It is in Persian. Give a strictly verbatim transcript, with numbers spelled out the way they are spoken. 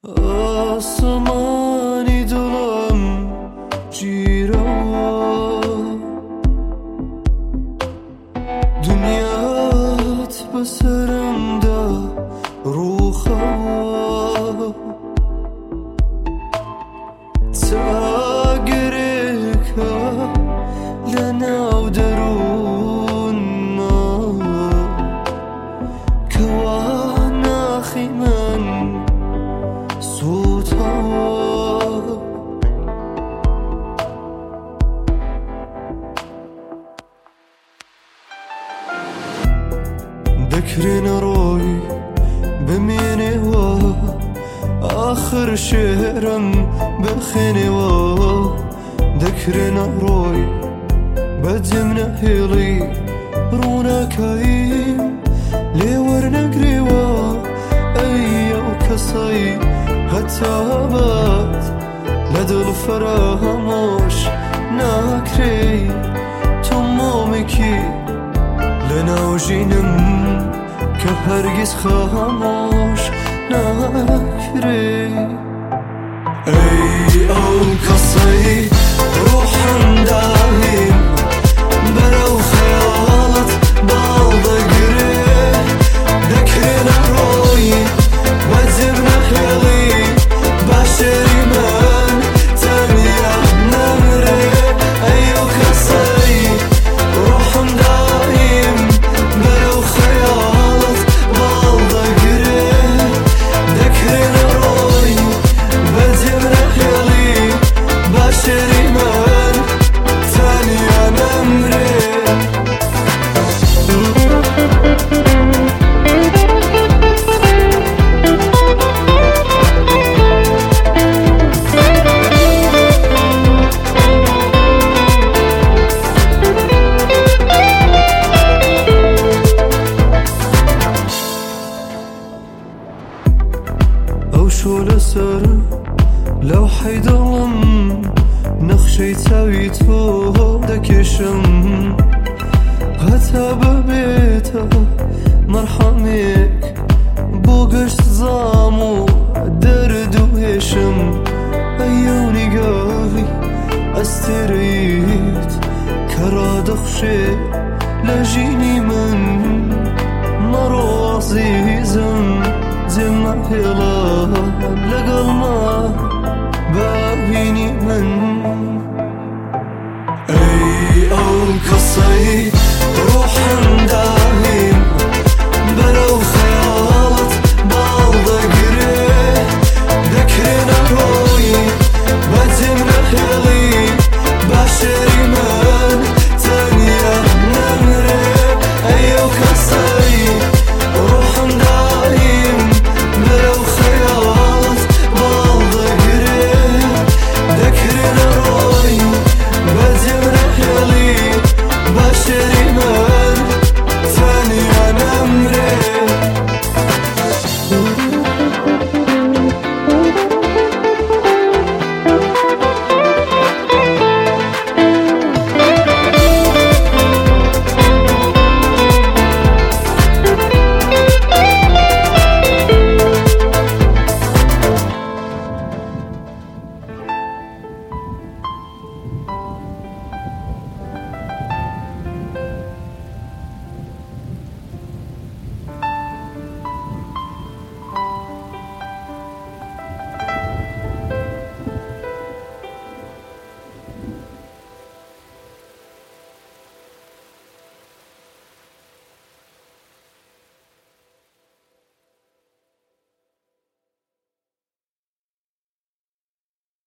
آسمانی دلم جیرا دنیات بسرم دا روخا تاگرکا لناو درون ما كوانا خيمن صوتها ذكرنا روي بميني وا آخر شهرم بخيني وا ذكرنا روي بدمنا هيلي رونا كايم لورنا قريوا أيو كسي هتابات لدل فراموش ناكري تمومكي لناوجينم كهرگز خاموش ناكري أي أو كسي روحم داهيم برو خيالت بالدا قري ذكرنا روي وزبنا حيلي بشري من تميا نمري أيو كسي روحم داهيم برو خيالت بالدا قري ذكرنا روي وزبنا حيلي بشري من تميا نمري أو شو لسر لو حيدلم نخشي تاويتو دكشم هتا ببيتا مرحميك بوقش زامو